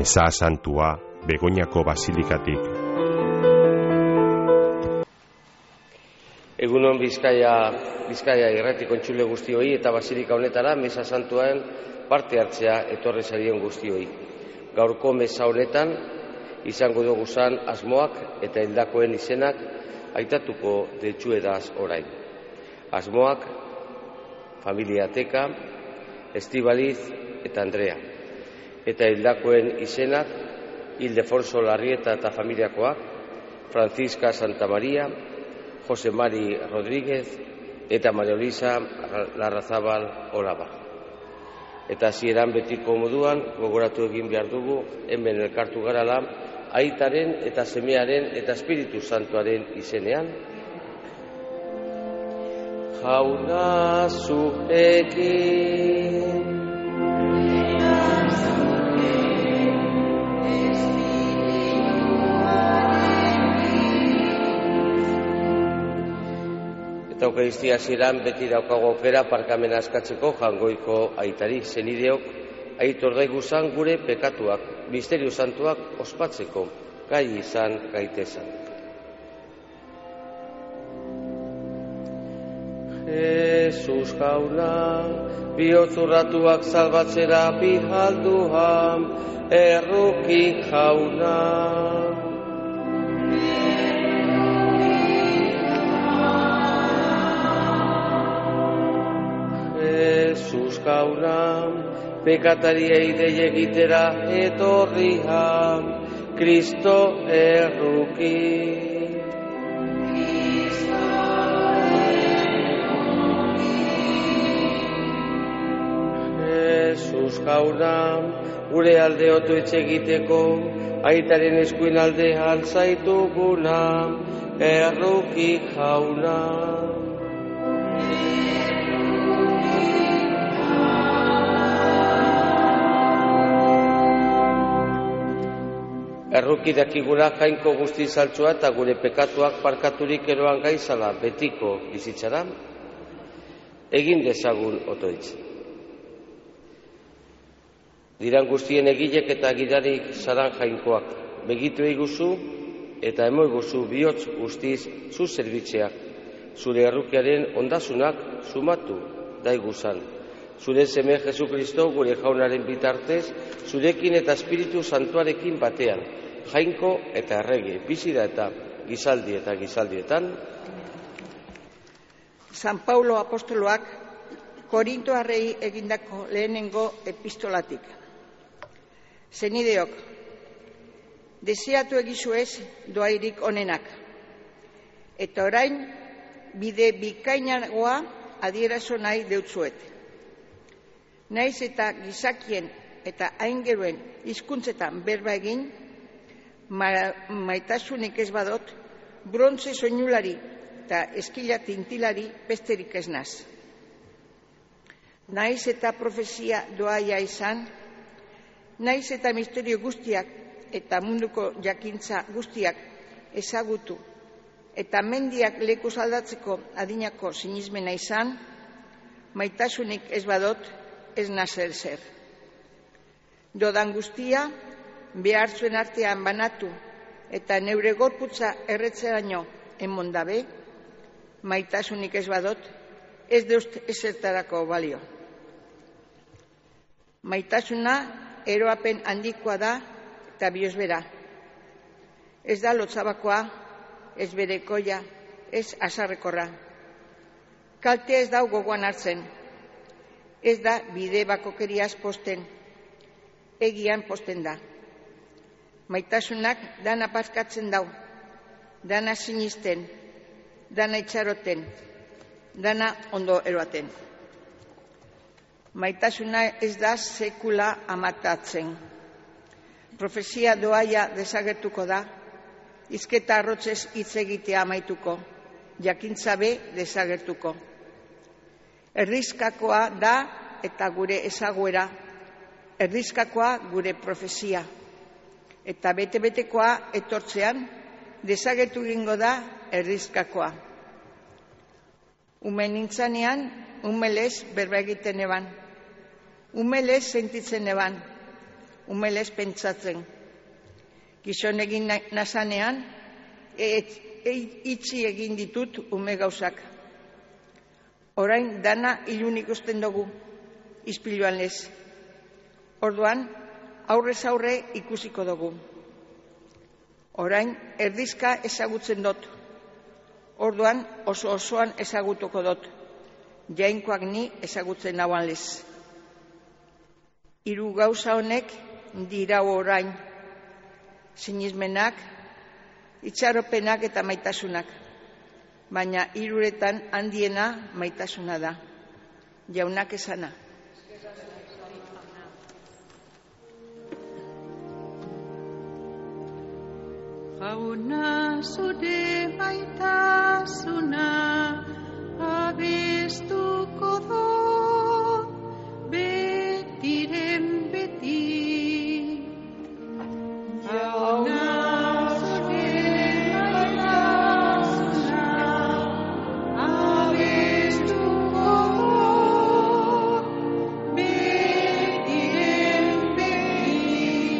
Meza Santua Begoñako Basilikatik. Egunon Bizkaia irrati kontsule guztioi eta basilika honetara Meza Santuan parte hartzea etorri zarion guztioi. Gaurko meza honetan izango dugu zan asmoak eta hildakoen izenak aitatuko detxuedaz orain. Asmoak, familiateka, Estibaliz eta Andrea. Eta hildakoen izenak, Ildefonso Larrieta eta familiakoak, Francisca Santamaria, Jose Mari Rodríguez eta Maria Luisa Larrazabal Olaba. Eta hasieran betiko moduan gogoratu egin behar dugu hemen elkartu garala Aitaren eta Semearen eta Espiritu Santuaren izenean. Jauna zuekin. Eta Eukaristia hasieran beti daukago aukera parkamena askatzeko Jangoiko Aitari senideok aitor daiguzan gure pekatuak, misterio santuak ospatzeko gai izan gaitezan. Jesus jauna, bihotzurratuak salbatzera bihalduan, erruki jauna. Jesus jauna, pekatariei dei egitera etorrian, Kristo erruki. Jesus jauna, gure aldeotu egiteko, Aitaren eskuin aldean zaituguna, erruki jauna. Erruki dakiguna jainko guzti saltzua eta gure pekatuak parkaturik eroan gaizala betiko bizitzara, egin dezagun otoitz. Diran guztien egilek eta gidarik zaran jainkoak, begitu eguzu eta emo eguzu bihotz guztiz zu zerbitzeak, zure errukiaren ondasunak sumatu daiguzan. Zure seme Jesu Kristo gure jaunaren bitartez, zurekin eta Espiritu Santuarekin batean, jainko eta errege, bizida eta gizaldietan. San Paulo apostoloak Korintoarrei egindako lehenengo epistolatik. Senideok, deseatu egizuez doairik onenak, eta orain bide bikainagoa adierazo nahi deutzuet. Naiz eta gizakien eta aingeruen hizkuntzetan berba egin, maitasunik ez badot, brontze soinulari eta eskila tintilari besterik ez naz. Naiz eta profezia doaia izan, naiz eta misterio guztiak eta munduko jakintza guztiak ezagutu, eta mendiak lekuz aldatzeko adinako sinismena izan, maitasunik ez badot, ez nazer zer. Dodan guztia, behar zuen artean banatu eta neure gorputza erretzeraino emondabe, maitasunik ez badot, ez deust ezertarako balio. Maitasuna eroapen handikoa da eta biosbera. Ez da lotzabakoa, ez berekoia, ez azarrekorra. Kaltea ez dau gogoan hartzen. Ez da bide bakokeriaz posten, egian posten da. Maitasunak dana paskatzen dau, dana sinisten, dana itxaroten, dana ondo eroaten. Maitasuna ez da sekula amatatzen. Profezia doaia desagertuko da, hizketa arrotzez hitz egitea amaituko, jakintza be desagertuko. Erdizkakoa da eta gure ezaguera, erdizkakoa gure profezia, eta bete-betekoa etortzean desagertu egingo da erdizkakoa. Ume nintzanean, umelez berba egiten eban, umelez sentitzen eban, umelez pentsatzen. Gizon egin nazanean, itxi egin ditut ume gauzak. Orain dana ilun ikusten dugu, ispiluan lez. Orduan, aurrez aurre ikusiko dugu. Orain, erdizka ezagutzen dut. Orduan, osoan ezagutuko dut. Jainkoak ni ezagutzen nauan lez. Hiru gauza honek dira orain. Sinismenak, itxaropenak eta maitasunak. Baina hiruretan handiena maitasuna da. Jaunak esana. Jauna zure maitasuna abestuko do betiren beti. Jauna zure maitasuna abestuko do betiren beti.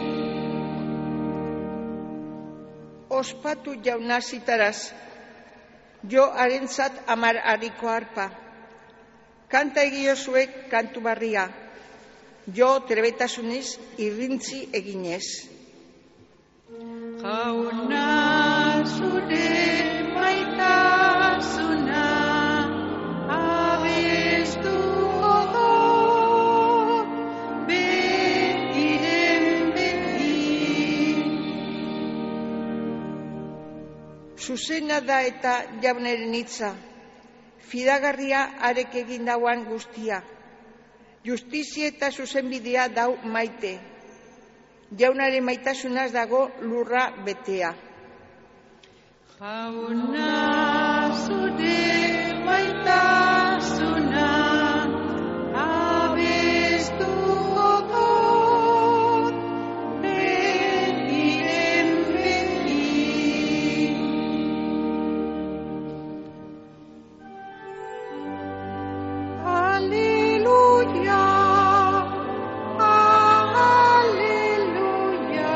Ospatu jauna zitaraz, jo harentzat 10 hariko harpa. Kanta egiozuek kantu barria, jo trebetasunez irrintzi eginez. Jauna zure maitasuna abestuko do betiren beti. Zuzena da eta jaunaren hitza, fidagarria arek egin dauan guztia. Justizia eta zuzenbidea dau maite. Jaunaren maitasunaz dago lurra betea. Jauna zure maitasuna abestuko do betiren beti. Alleluia, alleluia,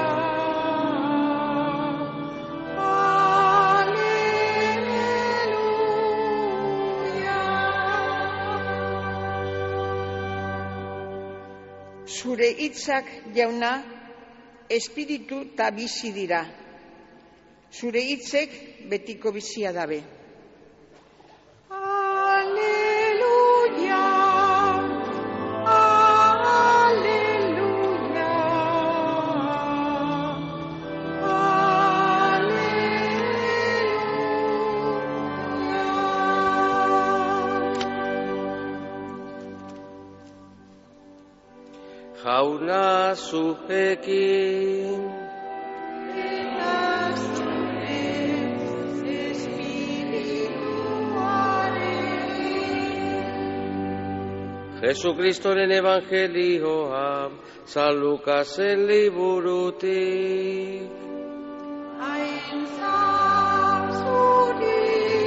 alleluia. Zure hitzak, jauna, espiritu eta bizi dira. Zure hitzek betiko bizia dabe. Alleluia, alleluia, alleluia. Jauna zuekin, Eta zure espirituarekin. Jesukristoren evangelioa, San Lukasen liburutik. Aintza zuri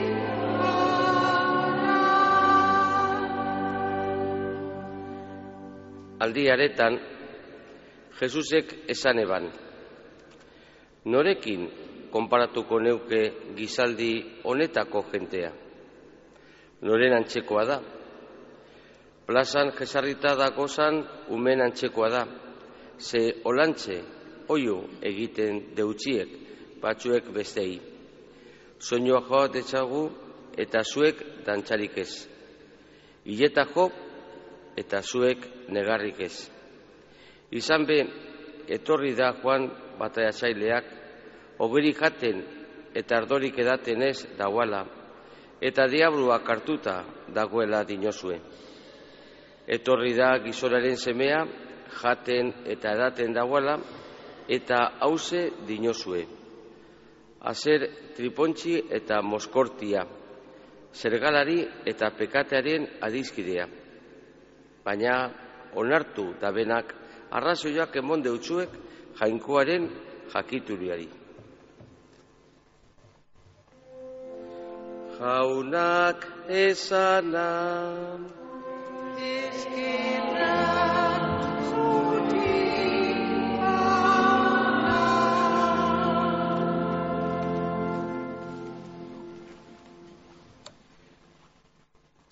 gara. Aldi haretan, Jesusek esan eban, norekin konparatuko neuke gizaldi honetako jentea? Noren antzekoa da? Plazan jesarrita dakozan umen antzekoa da, ze olantze, oio egiten deutziek, batzuek bestei. Soinua joa detzagu eta zuek dantzarik ez. Hileta jo eta zuek negarrik ez. Izan be, etorri da Joan bataiatzaileak, ogerik jaten eta ardorik edaten ez dauala, eta diabluak hartuta dagoela dinozue. Etorri da gizonaren semea, jaten eta edaten dagoela, eta hauze dinozue. Azer tripontzi eta moskortia, zergalari eta pekatearen adizkidea. Baina onartu dabenak arrazoiak emon deutsuek jainkoaren jakituriari. Jaunak esana, Eskerrak zuri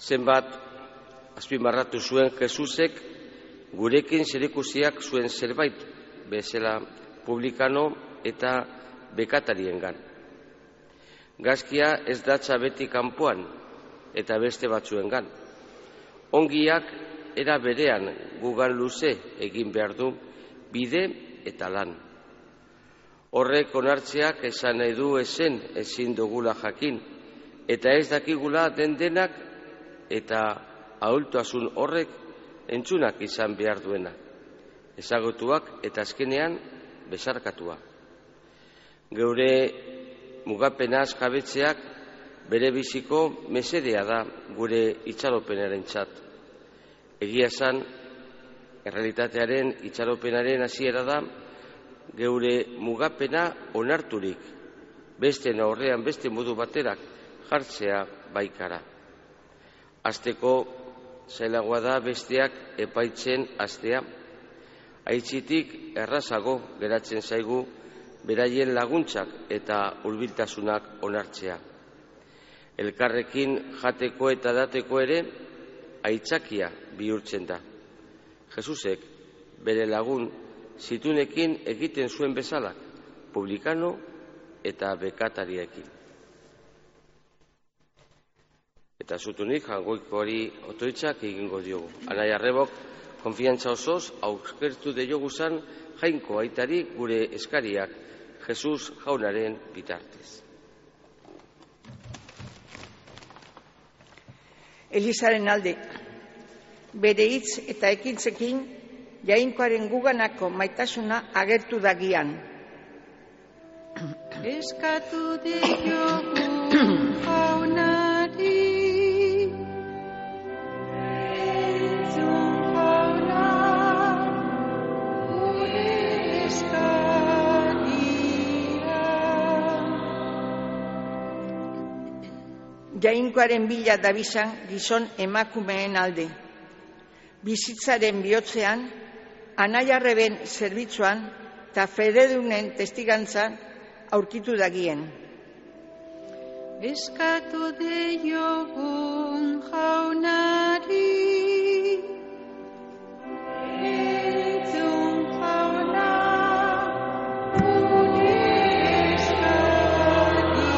Zenbat azpimarratu zuen Jesusek gurekin zerikusiak zuen zerbait bezala publikano eta bekatariengan. Gazkia ez datza beti kanpoan eta beste batzuengan. Ongiak era berean gugan luze egin behar du bide eta lan. Horrek onartzeak esan nahi du ezin dugula jakin, eta ez dakigula denak eta ahultasun horrek entzunak izan behar duena, ezagutuak eta azkenean besarkatua. Geure mugapenaz jabetzeak bere biziko mesedea da gure itxaropenarentzat. Egia esan, errealitatearen itxaropenaren hasiera da geure mugapena onarturik, beste aurrean beste modu baterak jartzea baikara. Hasteko zailagoa da besteak epaitzen hastea. Aitzitik errazago geratzen zaigu beraien laguntzak eta hurbiltasunak onartzea. Elkarrekin jateko eta dateko ere aitzakia bihurtzen da. Jesusek bere lagun zitunekin egiten zuen bezala, publikano eta bekatariekin. Eta zutunik jangoikoari otoitzak egingo diogu. Anai Arrebok konfiantza osoz auskertu dioguzan Jainko aitari gure eskariak Jesus jaunaren bitartez. Elizaren alde, bere hitz eta ekintzekin Jainkoaren guganako maitasuna agertu dagian. Eskatu diogu jaunari, entzun jauna, gure eskaria. Jainkoaren bila dabisan gizon emakumeen alde. Bizitzaren bihotzean, Anai Arreben zerbitzuan eta fededunen testigantzan aurkitu dagien. Eskatu diogun jaunari, entzun jauna, gure eskaria.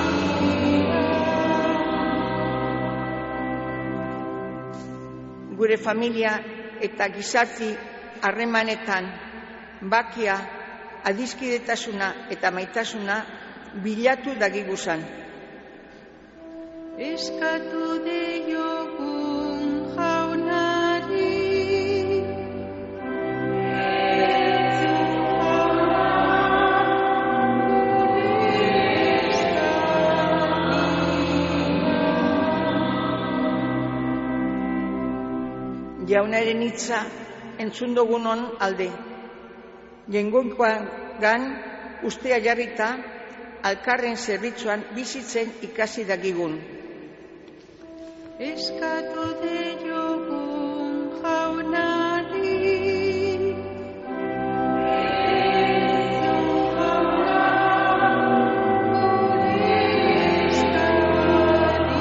Gure familia eta gizarti harremanetan bakia, adiskidetasuna eta maitasuna bilatu dagiguzan. Eskatu diogun jaunari, entzun jauna, gure eskaria. Jaunaren hitza entzun dugunon alde. Jengoikoan ustea jarrita, alkarren zerbitzuan bizitzen ikasi dagigun. Eskatu diogun jaunari, entzun jauna, gure eskaria.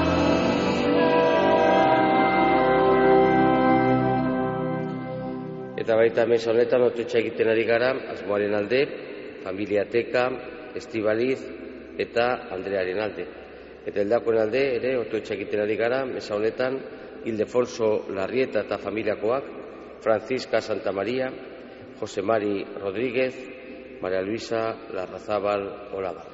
Eta baita mesa honetan otoitza egiten ari gara, asmoaren alde, familiateka, Estibaliz eta Andrearen alde. Eta heldakoen alde ere otoitza egiten ari gara, mesa honetan, Ildefonso Larrieta eta familiakoak, Francisca Santa Maria, Jose Mari Rodríguez, María Luisa Larrazabal Olaba.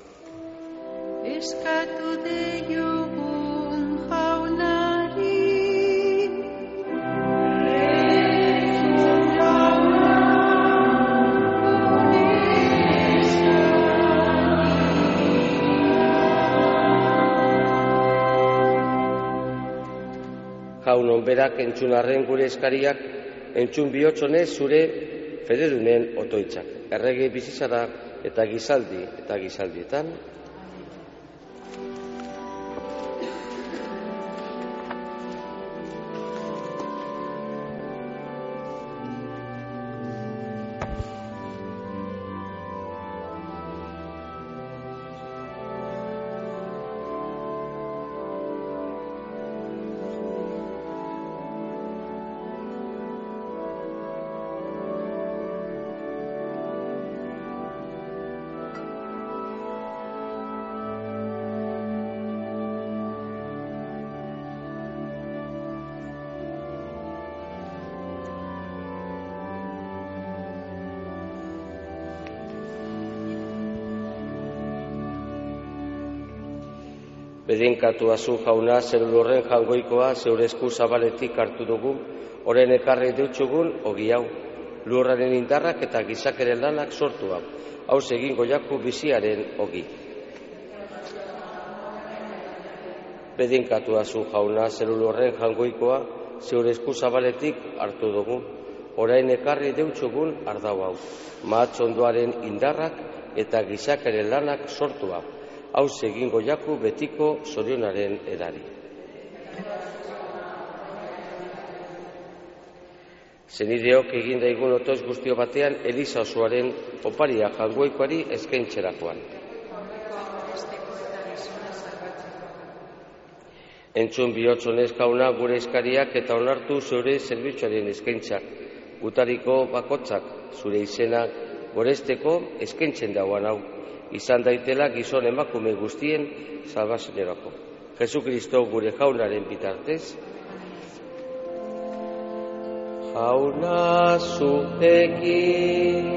Eskatu diogun jaunari, entzun jauna, gure eskaria. Jaun onberak entzun arren gure eskariak, entzun bihotzonez zure fededunen otoitzak. Errege bizitzara eta gizaldietan. Bedinkatua zu jauna, zelulorren jangoikoa zeure esku zabaletik hartu dugu, oren ekarri deutsugun ogi hau, lurraren indarrak eta gizakeren lanak sortu hau, hauz egingo jaku biziaren ogi. Bedinkatua zu jauna, zelulorren jangoikoa zeure esku zabaletik hartu dugu, orain ekarri deutsugun ardau hau, mahatz ondoaren indarrak eta gizakeren lanak sortu hau, hauz egingo jaku betiko zorionaren edari. Zenideok egin daigun otoz guztio batean Eliza osoaren oparia jangoikoari eskaintzerakoan. Entzun bihotzonez jauna gure eskariak eta onartu zure zerbitzuaren eskaintzak, gutariko bakotzak zure izenak goresteko eskaintzen dauan hau, izan daitela gizon emakume guztien salbazionerako. Jesukristo gure jaunaren bitartez, jauna zuekin.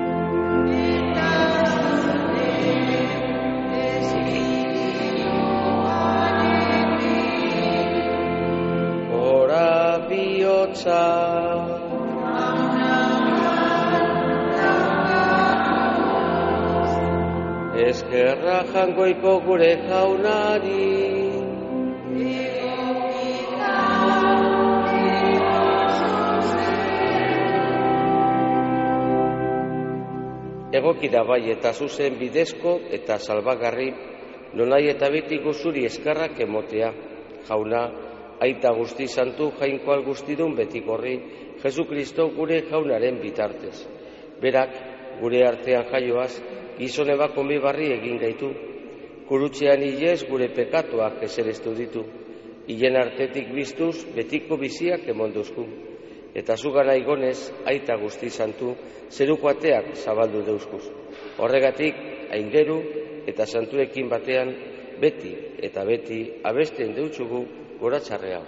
Ora bihotza. Eskerra jangoiko gure jaunari. Egoki da bai eta zuzen bidezko eta salbagarri, nonai eta beti guzuri eskerrak emotea, jauna, aita guzti santu jainkoal guztidun betikorri, Jesukristo gure jaunaren bitartez. Berak, gure artean jaioaz, gizone bakonbi barri egin gaitu, kurutzean hilez gure pekatuak ezerestu ditu, hilen artetik biztuz betiko biziak emonduzku. Eta zugana igonez, aita guzti santu, zeruko ateak zabaldu deuskuz. Horregatik, aingeru eta santuekin batean, beti eta beti abesten deutsugu goratxarrea.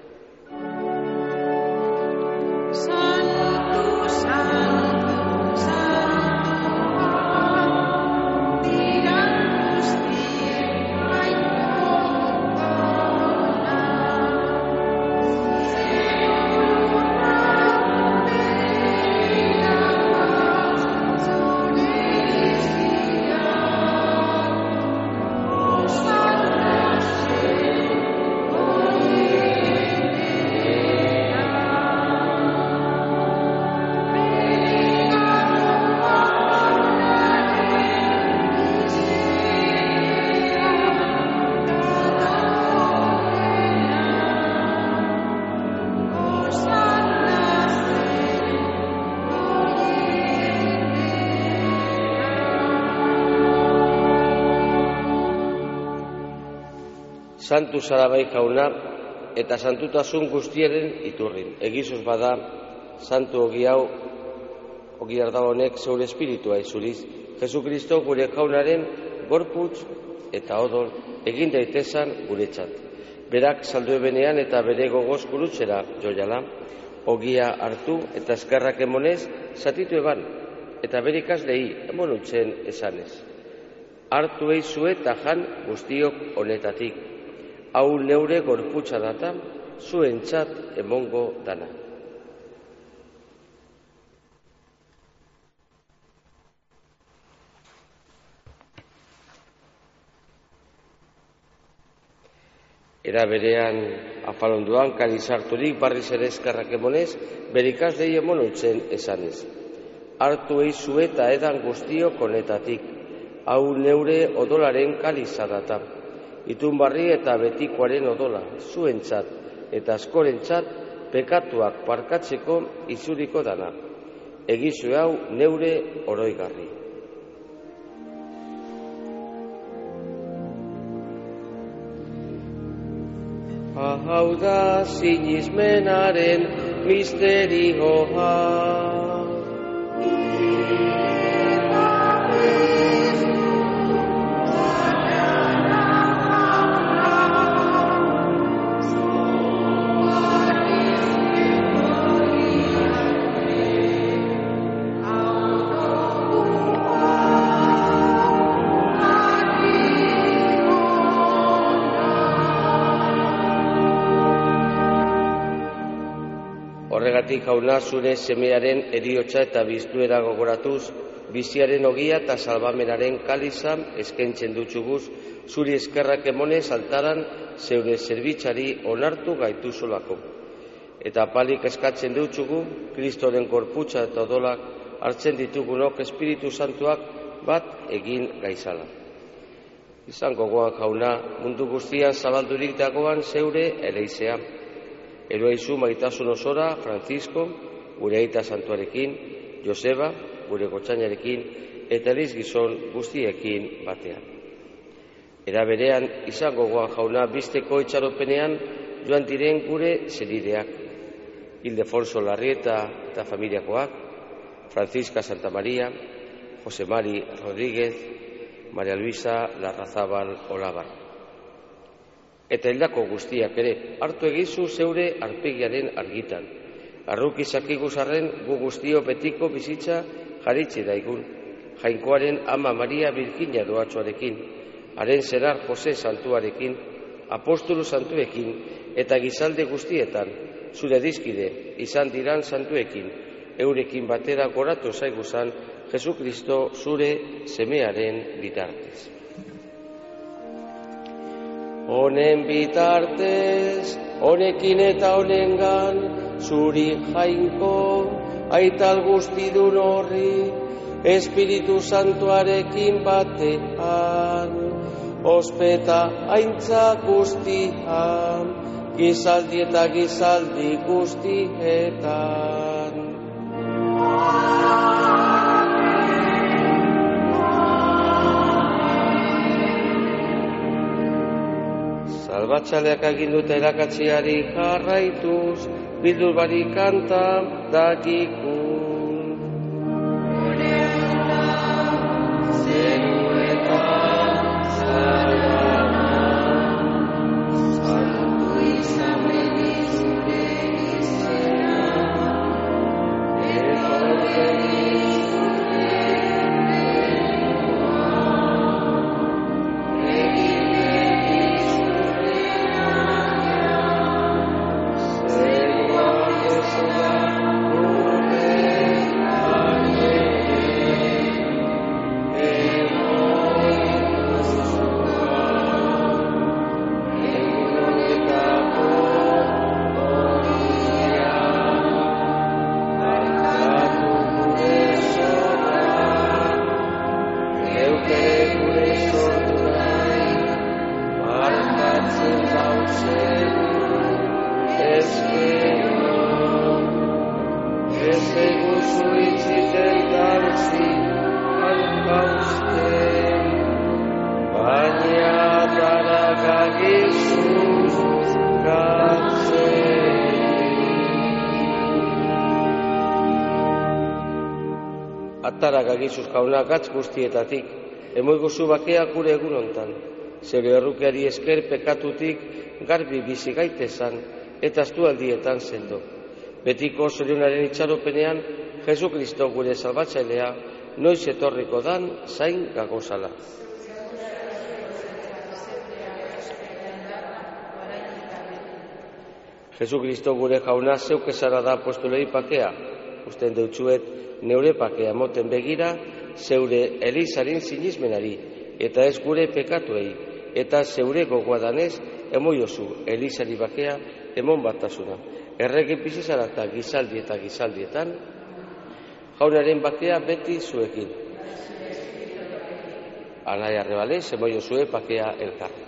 Santu zara bai jauna eta santutasun guztiaren iturrin. Egizuz bada, santu ogi hau, ogi arda honek zeure espiritua izuriz, Jesukristo gure jaunaren gorputz eta odol egin daitezan guretzat. Berak salduebenean eta bere gogoz gurutzera joiala, ogia hartu eta eskerrak emonez zatitu eban, eta bere ikaslei emonutzen esanez. Hartu eizue eta jan guztiok honetatik. Hau neure gorputza data, zuentzat emongo dana. Era berean afalonduan karizarturik barriz ere eskerrak emonez, bere ikaslei emonutzen esanez. Hartu eizue eta edan guztiok honetatik, hau neure odolaren kaliza data. Itunbarri eta betikoaren odola, zuentzat eta askorentzat pekatuak parkatzeko izuriko dana. Egizu hau neure oroigarri. Hau da sinismenaren misterioa. Horregatik, Jauna, zure semearen heriotza eta biztuera gogoratuz, biziaren ogia eta salbamenaren kalizan eskaintzen dutxuguz, zuri eskerrak emonez altaran zeure zerbitzari onartu gaituzolako. Eta apalik eskatzen dutxugu, Kristoren korputza eta odolak hartzen ditugunok Espiritu Santuak bat egin gaizala. Izan gogoan, Jauna, mundu guztian zabaldurik dagoan zeure eleizea. Eroaizu maitasun osora, Francisco, gure aita santuarekin, Joseba, gure gotzainarekin, eta eliz gizon guztiekin batean. Era berean, izan gogoan, Jauna, bizteko itxaropenean joan diren gure zenideak. Ildefonso Larrieta eta familiakoak, Francisca Santa Maria, Jose Mari Rodríguez, Maria Luisa Larrazabal Olabar. Eta hildako guztiak ere, hartu egizu zeure arpegiaren argitan. Arruk izakiguzarren gu guztio betiko bizitza jaritxe daigun. Jainkoaren ama Maria Birgina doatxoarekin, haren zenar Jose Santuarekin, apostolu santuekin eta gizalde guztietan, zure dizkide izan diran santuekin, eurekin batera goratu zaiguzan Jesu Kristo zure semearen bitartez. Honen bitartez, honekin eta honengan, zuri jainko, aital guztidun horri, Espiritu Santuarekin batean, ospeta aintza guztian, gizaldi eta gizaldi guztietan. Salbatxaleak aginduta erakatziari jarraituz, bildu bari kanta dakikun. Gure aita, zeruetan, zalana, santu izan beti zure izena, etorregi zure benua, egin beti zure naia, zeruak bezala gure Ataraga gizuz Jauna gatz guztietatik, emoiguzu bakea gure egun hontan. Zeure errukeari esker pekatutik garbi bizi gaitezan eta astualdietan sendo. Betiko zorionaren itxaropenean, Jesu Kristo gure salbatzailea, noiz etorriko dan zain gagozala. Jesu Kristo gure Jauna zeuk esara da apostolei pakea, usten deutsuet neure pakea moten begira, zeure elizaren sinismenari, eta ez gure pekatuei, eta zeure gogoadanez, emoiozu elizari bakea emon batasuna. Errege bizizara eta gizaldietan, Jaunaren bakea beti zuekin. Anai arrebalez, emoiozue pakea elkarri.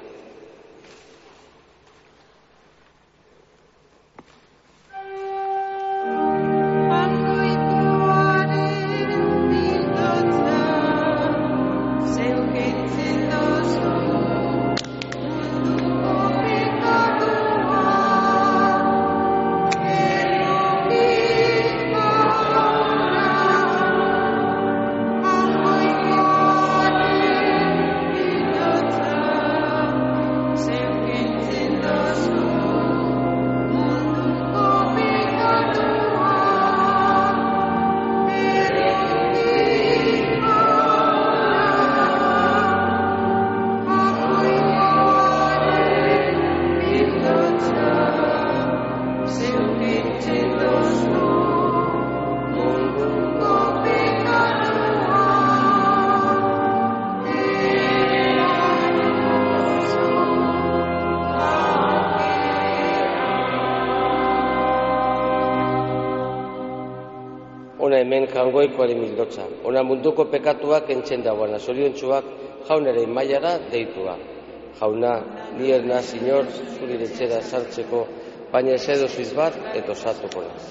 Ona hemen jangoikoaren mildotza, ona munduko pekatuak entzen dagoena, zoriontsuak jaunaren mailara deitua. Jauna, ni ez naz inor zure etxera sartzeko, baina ez edozuiz bat eta osatuko naz.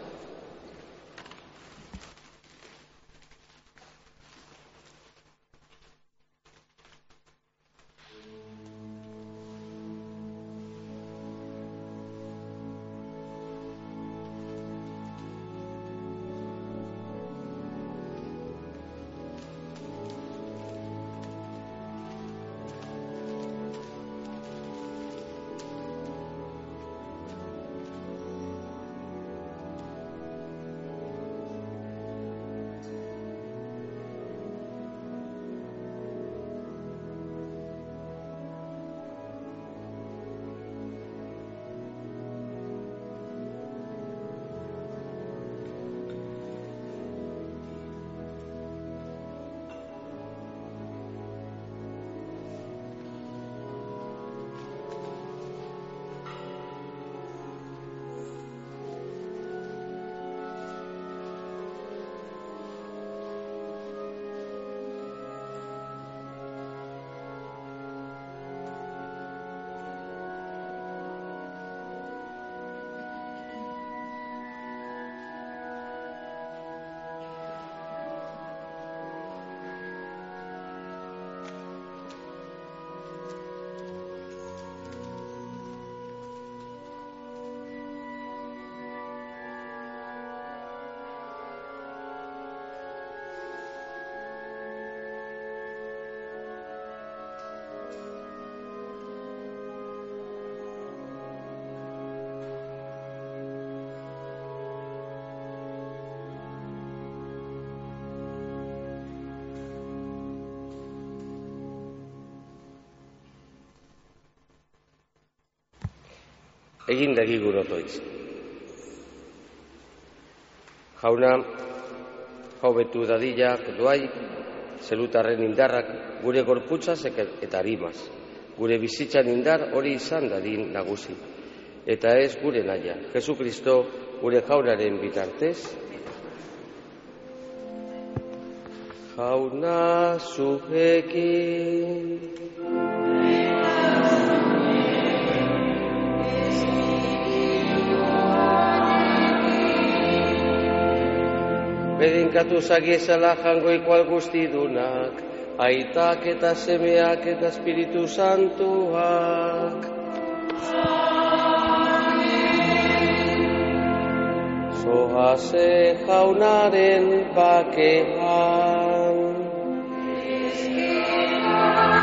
Egin dagi gurotoiz. Jauna, hobetu dadila, duai, zelutarren indarrak gure gorputzaz eta harimaz. Gure bizitzan indar hori izan dadin nagusi. Eta ez gure naia. Jesukristo gure jaunaren bitartez. Jauna zuekin. Bedinkatu zagiezala jangoikoal guztidunak, aitak eta semeak eta Espiritu Santuak. Zohaze jaunaren bakean.